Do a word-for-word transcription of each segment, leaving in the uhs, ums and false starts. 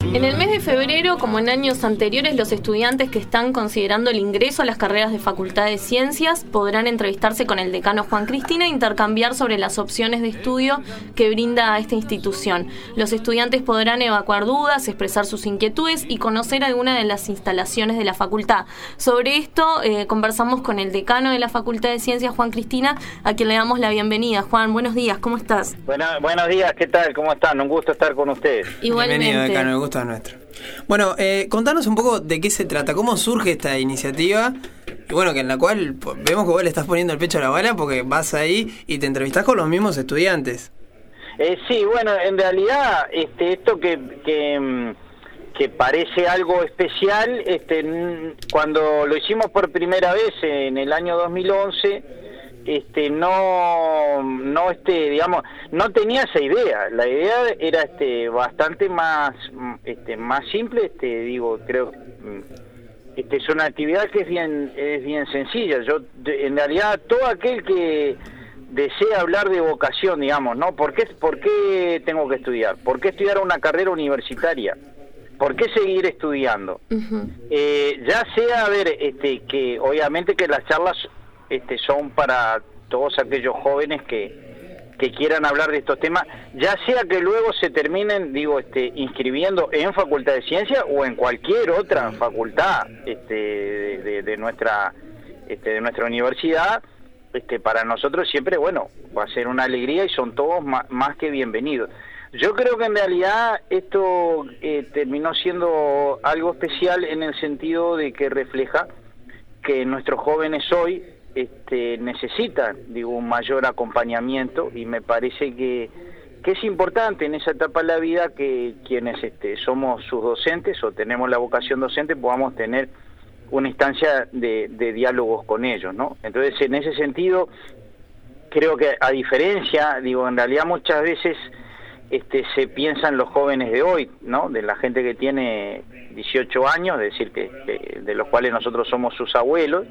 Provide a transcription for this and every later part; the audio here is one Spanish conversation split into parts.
En el mes de febrero, como en años anteriores, los estudiantes que están considerando el ingreso a las carreras de Facultad de Ciencias podrán entrevistarse con el decano Juan Cristina e intercambiar sobre las opciones de estudio que brinda esta institución. Los estudiantes podrán evacuar dudas, expresar sus inquietudes y conocer alguna de las instalaciones de la facultad. Sobre esto eh, conversamos con el decano de la Facultad de Ciencias, Juan Cristina, a quien le damos la bienvenida. Juan, buenos días, ¿cómo estás? Bueno, buenos días, ¿qué tal? ¿Cómo están? Un gusto estar con ustedes. Igualmente. Bienvenido, decano, el gusto es nuestro. Bueno, eh, contanos un poco de qué se trata, cómo surge esta iniciativa, y bueno, que en la cual vemos que vos le estás poniendo el pecho a la bala porque vas ahí y te entrevistás con los mismos estudiantes. Eh, sí, bueno, en realidad este, esto que, que, que parece algo especial, este, cuando lo hicimos por primera vez en el año dos mil once, este no no este digamos no tenía esa idea. La idea era este bastante más este más simple, este digo creo este es una actividad que es bien es bien sencilla. Yo en realidad todo aquel que desea hablar de vocación, digamos, ¿no? ¿Por qué por qué tengo que estudiar? ¿Por qué estudiar una carrera universitaria? ¿Por qué seguir estudiando? Uh-huh. Eh, ya sea a ver este que obviamente que las charlas Este, son para todos aquellos jóvenes que, que quieran hablar de estos temas, ya sea que luego se terminen, digo, este, inscribiendo en Facultad de Ciencias o en cualquier otra facultad este, de, de, de nuestra este, de nuestra universidad. Este, para nosotros siempre, bueno, va a ser una alegría y son todos más, más que bienvenidos. Yo creo que en realidad esto eh, terminó siendo algo especial en el sentido de que refleja que nuestros jóvenes hoy Este, necesitan, digo, un mayor acompañamiento, y me parece que, que es importante en esa etapa de la vida que quienes este, somos sus docentes o tenemos la vocación docente podamos tener una instancia de, de diálogos con ellos, ¿no? Entonces, en ese sentido, creo que a diferencia, digo, en realidad muchas veces este, se piensan los jóvenes de hoy, ¿no? De la gente que tiene dieciocho años, es decir, que, que de los cuales nosotros somos sus abuelos,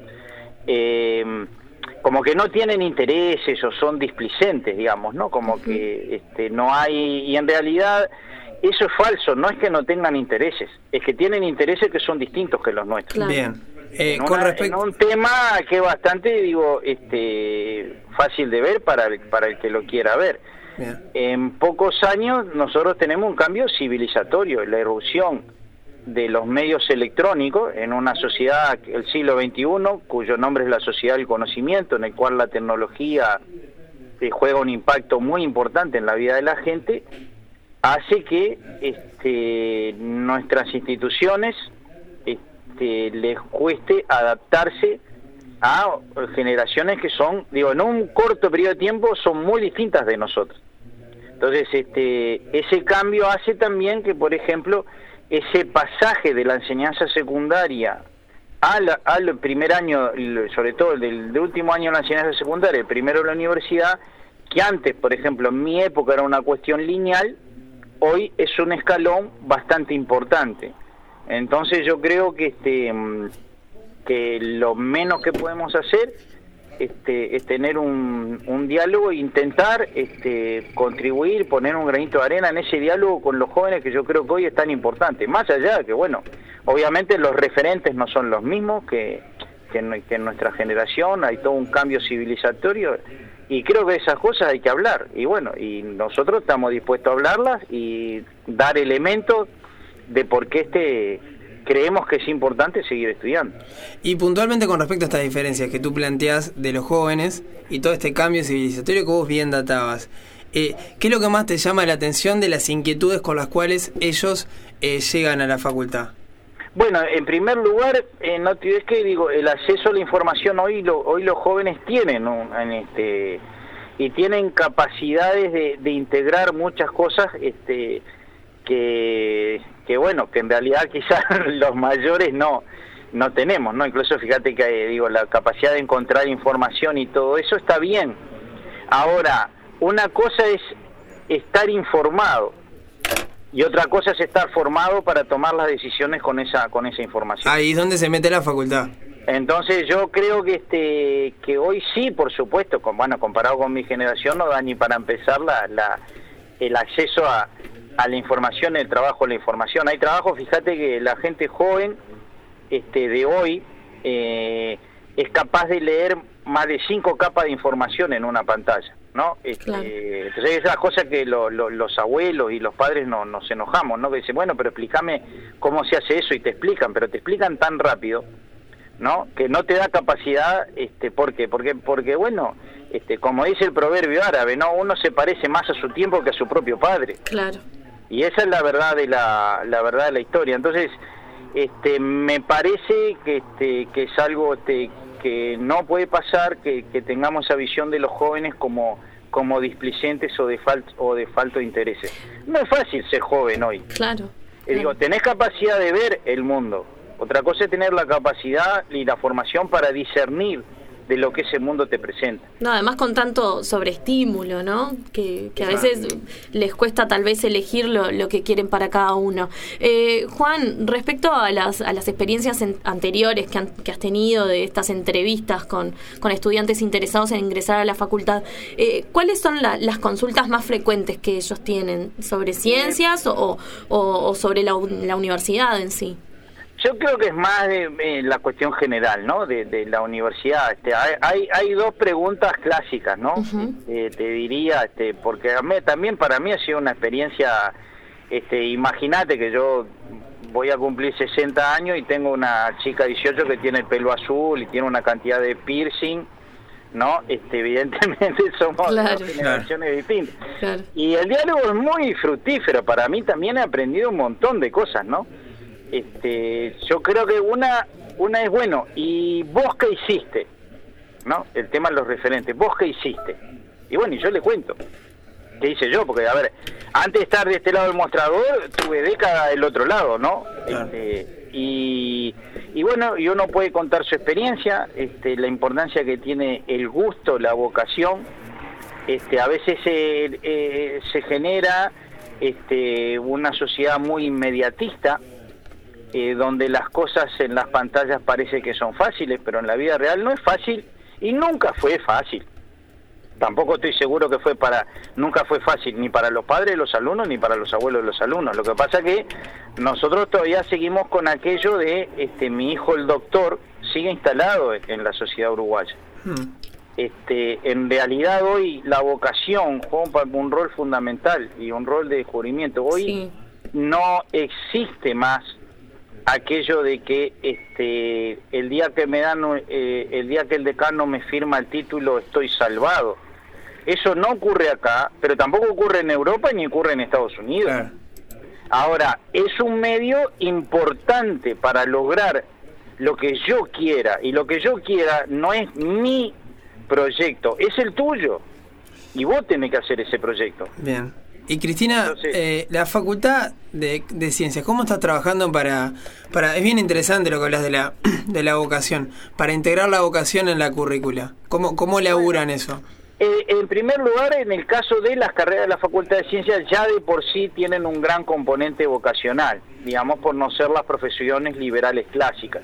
Eh, como que no tienen intereses o son displicentes, digamos, ¿no? Como uh-huh. que este, no hay, y en realidad eso es falso, no es que no tengan intereses, es que tienen intereses que son distintos que los nuestros. Claro. Bien. Eh, en, con una, respecto... en un tema que es bastante, digo, este, fácil de ver para el, para el que lo quiera ver. Bien. En pocos años nosotros tenemos un cambio civilizatorio, la irrupción de los medios electrónicos en una sociedad del siglo veintiuno, cuyo nombre es la sociedad del conocimiento, en el cual la tecnología eh, juega un impacto muy importante en la vida de la gente, hace que este, nuestras instituciones este, les cueste adaptarse a generaciones que son, digo, en un corto periodo de tiempo son muy distintas de nosotros. Entonces, este, ese cambio hace también que, por ejemplo, ese pasaje de la enseñanza secundaria al, al primer año, sobre todo del, del último año de la enseñanza secundaria, el primero de la universidad, que antes, por ejemplo, en mi época era una cuestión lineal, hoy es un escalón bastante importante. Entonces yo creo que este que lo menos que podemos hacer Este, es tener un, un diálogo e intentar este, contribuir, poner un granito de arena en ese diálogo con los jóvenes, que yo creo que hoy es tan importante. Más allá de que, bueno, obviamente los referentes no son los mismos que, que, en, que en nuestra generación, hay todo un cambio civilizatorio, y creo que de esas cosas hay que hablar. Y bueno, y nosotros estamos dispuestos a hablarlas y dar elementos de por qué este... creemos que es importante seguir estudiando. Y puntualmente con respecto a estas diferencias que tú planteás de los jóvenes y todo este cambio civilizatorio que vos bien databas, eh, ¿qué es lo que más te llama la atención de las inquietudes con las cuales ellos eh, llegan a la facultad? Bueno, en primer lugar, eh, no te es que digo, el acceso a la información hoy lo, hoy los jóvenes tienen, ¿no? en este y tienen capacidades de, de integrar muchas cosas este que que bueno, que en realidad quizás los mayores no no tenemos, ¿no? Incluso fíjate que digo, la capacidad de encontrar información y todo eso está bien. Ahora, una cosa es estar informado y otra cosa es estar formado para tomar las decisiones con esa con esa información. Ahí es donde se mete la facultad. Entonces yo creo que este que hoy sí, por supuesto, con, bueno, comparado con mi generación no da ni para empezar la, la el acceso a a la información, el trabajo a la información. Hay trabajo, fíjate que la gente joven este, de hoy eh, es capaz de leer más de cinco capas de información en una pantalla, ¿no? Este, claro. Entonces esas cosas que lo, lo, los abuelos y los padres no, nos enojamos, ¿no? Que dicen, bueno, pero explícame cómo se hace eso, y te explican, pero te explican tan rápido, ¿no? Que no te da capacidad, este, ¿por qué? Porque, porque bueno, este, como dice el proverbio árabe, ¿no? Uno se parece más a su tiempo que a su propio padre. Claro. Y esa es la verdad de la, la verdad de la historia. Entonces, este, me parece que, este, que es algo, este, que no puede pasar, que, que tengamos esa visión de los jóvenes como como displicentes o de falto o de falto de intereses. No es fácil ser joven hoy. Claro. Eh, digo, tenés capacidad de ver el mundo. Otra cosa es tener la capacidad y la formación para discernir de lo que ese mundo te presenta. No, además con tanto sobreestímulo, ¿no? Que, que a veces les cuesta tal vez elegir lo, lo que quieren para cada uno. Eh, Juan, respecto a las, a las experiencias en, anteriores que, han, que has tenido de estas entrevistas con, con estudiantes interesados en ingresar a la facultad, eh, ¿cuáles son la, las consultas más frecuentes que ellos tienen? ¿Sobre ciencias o, o, o sobre la, la universidad en sí? Yo creo que es más de, eh, la cuestión general, ¿no? De, de la universidad. Este, hay, hay hay dos preguntas clásicas, ¿no? Uh-huh. eh, te diría, este, porque a mí, también para mí ha sido una experiencia. Este, imagínate que yo voy a cumplir sesenta años y tengo una chica de dieciocho que tiene el pelo azul y tiene una cantidad de piercing, ¿no? Este, evidentemente somos claro, dos generaciones claro. distintas. Claro. Y el diálogo es muy fructífero. Para mí también he aprendido un montón de cosas, ¿no? Este, yo creo que una una es, bueno, ¿y vos qué hiciste? ¿No? El tema de los referentes, ¿vos qué hiciste? Y bueno, y yo le cuento qué hice yo, porque a ver, antes de estar de este lado del mostrador, tuve décadas del otro lado, ¿no? Claro. Este, y, y bueno, y uno puede contar su experiencia, este, la importancia que tiene el gusto, la vocación. Este, a veces se, eh, se genera este, una sociedad muy inmediatista, Eh, donde las cosas en las pantallas parece que son fáciles, pero en la vida real no es fácil y nunca fue fácil. Tampoco estoy seguro que fue para, nunca fue fácil ni para los padres de los alumnos ni para los abuelos de los alumnos. Lo que pasa que nosotros todavía seguimos con aquello de, este, mi hijo el doctor sigue instalado en la sociedad uruguaya. Hmm. Este, en realidad hoy la vocación juega un rol fundamental y un rol de descubrimiento. Hoy sí. No existe más aquello de que este el día que me dan eh, el día que el decano me firma el título estoy salvado. Eso no ocurre acá, pero tampoco ocurre en Europa ni ocurre en Estados Unidos. Claro. Ahora, es un medio importante para lograr lo que yo quiera, y lo que yo quiera no es mi proyecto, es el tuyo, y vos tenés que hacer ese proyecto. Bien. Y Cristina, Entonces, eh, la Facultad de, de Ciencias, ¿cómo estás trabajando para, para... Es bien interesante lo que hablas de la de la vocación, para integrar la vocación en la currícula. ¿Cómo, cómo laburan eso? Eh, en primer lugar, en el caso de las carreras de la Facultad de Ciencias, ya de por sí tienen un gran componente vocacional, digamos, por no ser las profesiones liberales clásicas.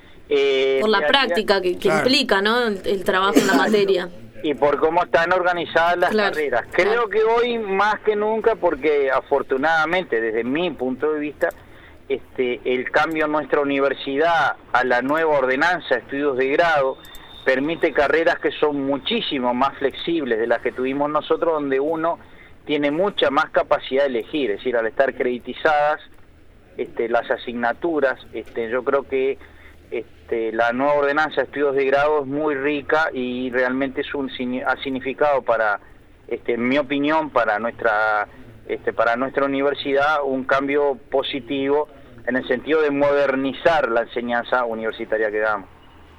Eh, por la práctica que, que claro. implica, ¿no? El, el trabajo en la materia. Y por cómo están organizadas las claro, carreras. Creo claro. que hoy más que nunca, porque afortunadamente desde mi punto de vista, este, el cambio en nuestra universidad a la nueva ordenanza de estudios de grado permite carreras que son muchísimo más flexibles de las que tuvimos nosotros, donde uno tiene mucha más capacidad de elegir, es decir, al estar creditizadas este, las asignaturas, este, yo creo que Este, la nueva ordenanza de estudios de grado es muy rica y realmente es un ha significado para, este, en mi opinión, para nuestra, este, para nuestra universidad un cambio positivo en el sentido de modernizar la enseñanza universitaria que damos.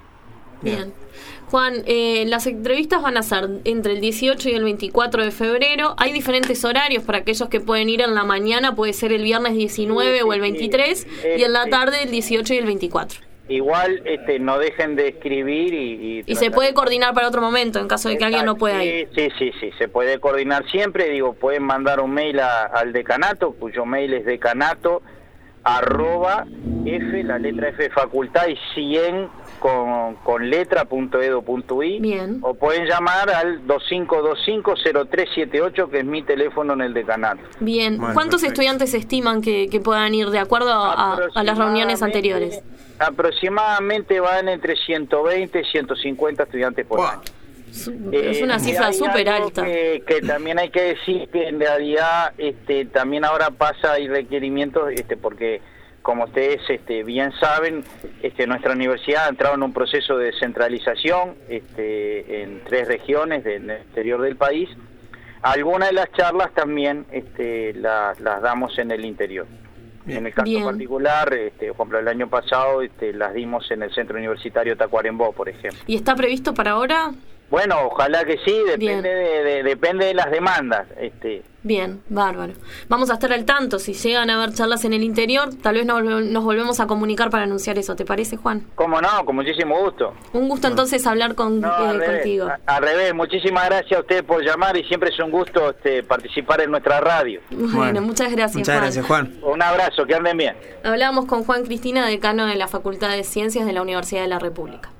Bien. Juan, eh, las entrevistas van a ser entre el dieciocho y el veinticuatro de febrero. Hay diferentes horarios para aquellos que pueden ir en la mañana, puede ser el viernes diecinueve sí, o el veintitrés, sí, sí. y en la tarde el dieciocho y el veinticuatro. Igual este, no dejen de escribir y... Y, y se puede coordinar para otro momento, en caso de que Exacto. alguien no pueda ir. Sí, sí, sí, se puede coordinar siempre. Digo, pueden mandar un mail a, al decanato, cuyo mail es decanato arroba F, la letra F de facultad, y cien con, con letra punto edu punto uy. Bien. O pueden llamar al dos cinco dos cinco cero tres siete ocho, que es mi teléfono en el decanato. Bien. Bueno, ¿Cuántos perfecto. estudiantes estiman que, que puedan ir de acuerdo a, a las reuniones anteriores? Aproximadamente van entre ciento veinte y ciento cincuenta estudiantes por Wow. año. Es una Eh, cifra hay súper algo alta. Que, que también hay que decir que en realidad este, también ahora pasa, hay requerimientos, este, porque como ustedes este, bien saben, este, nuestra universidad ha entrado en un proceso de descentralización este, en tres regiones del exterior del país. Algunas de las charlas también este, las, las damos en el interior. En el caso Bien. particular, este, por ejemplo, el año pasado este, las dimos en el Centro Universitario Tacuarembó, por ejemplo. ¿Y está previsto para ahora? Bueno, ojalá que sí, Bien. depende de, de- depende de las demandas. Este, Bien, bárbaro. Vamos a estar al tanto. Si llegan a haber charlas en el interior, tal vez nos, volve- nos volvemos a comunicar para anunciar eso. ¿Te parece, Juan? ¿Cómo no? Con muchísimo gusto. Un gusto entonces hablar con, No, eh, al revés, contigo. a- al revés, muchísimas gracias a ustedes por llamar y siempre es un gusto este, participar en nuestra radio. Bueno, Bueno, muchas gracias, Muchas Juan. gracias, Juan. Un abrazo, que anden bien. Hablábamos con Juan Cristina, decano de la Facultad de Ciencias de la Universidad de la República.